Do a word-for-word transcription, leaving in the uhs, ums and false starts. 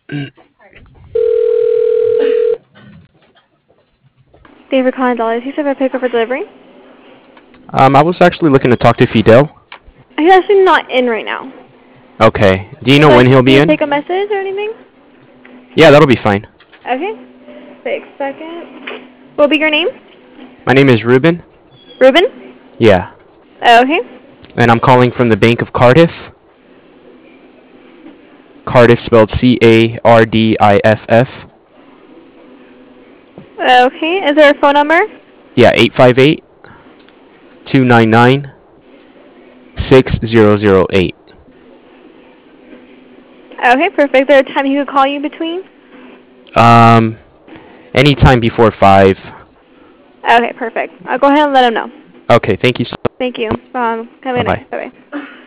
Thank you for calling Dollars. You said for pickup or delivery? Um, I was actually looking to talk to Fidel. He's actually not in right now. Okay. Do you Would know you when like he'll me be to in? take a message or anything? Yeah, that'll be fine. Okay. Six seconds. What will be your name? My name is Ruben. Ruben? Yeah. Okay. And I'm calling from the Bank of Cardiff. Cardiff spelled C A R D I F F. Okay. Is there a phone number? Yeah, eight five eight, two nine nine, six zero zero eight. Okay, perfect. Is there a time he could call you between? Um, anytime before five. Okay, perfect. I'll go ahead and let him know. Okay, thank you so Thank you. Um, have a Bye good bye. night. Bye-bye.